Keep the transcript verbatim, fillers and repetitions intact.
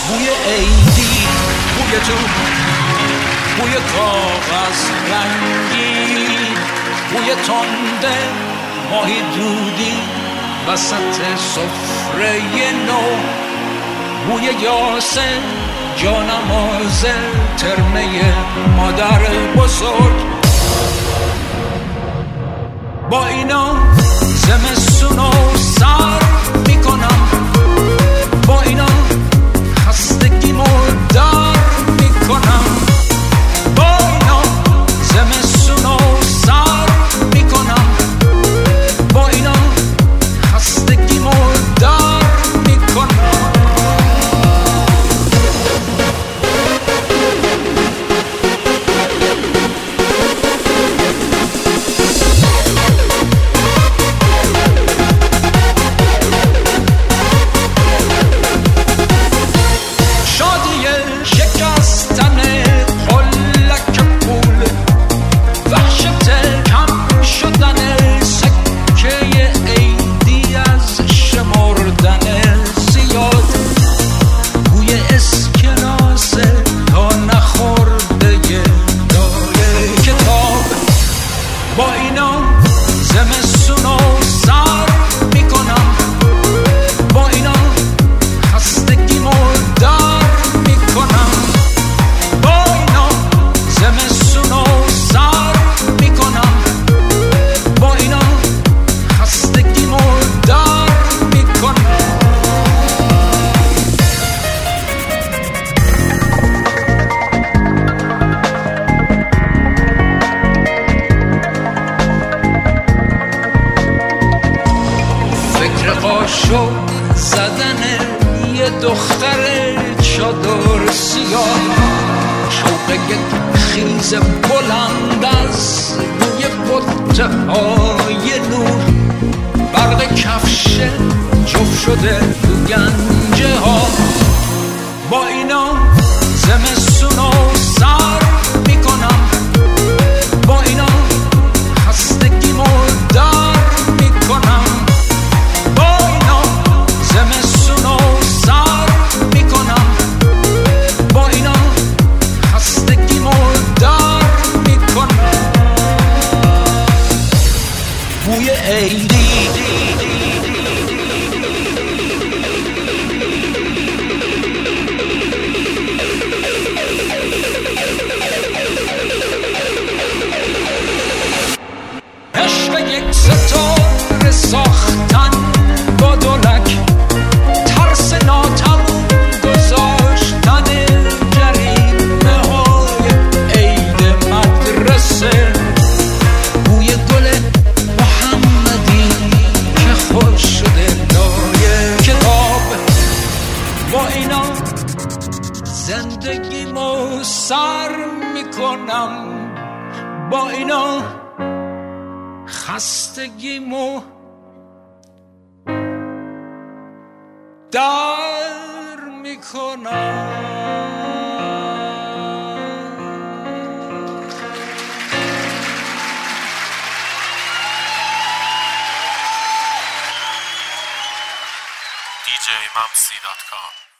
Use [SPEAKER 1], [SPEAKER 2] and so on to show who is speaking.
[SPEAKER 1] بوی عیدی، بوی تو، بوی کاغذ رنگی، بوی تنده ماهی دودی وسط سفره نو، بوی یاسه جانماز ترمه مادر بزرگ. با اینا زمستونو سر میکنم، با اینا خستگیمو در میکنم، با اینا زمستونو سر میکنم، با اینا خستگیمو در میکنم. با اینا زمستونو سر میکنم، با اینا خستگیمو در میکنم، با اینا زمستونو سر میکنم، با اینا خستگیمو در میکنم. قاشق زدن یه دختر چادر سیاه، شوق یک خیز بلند از روی بطه های نور، برق کفش جفت شده تو گنجه ها. با اینا زمستونو سر میکنم، با اینا خستگیمو در میکنم، زمستونو سر میکنم، با اینا خستگیمو در میکنم. بوی عیدی، عشق یک ستاره ساختن با دولک، ترس ناتموم گذاشتن جریمه های عید مدرسه، بوی گل محمدی که خوش شده لای کتاب. با اینا زندگیمو سر میکنم، با اینا خستگیمو در میکنم.
[SPEAKER 2] دی جی ممسی دات کام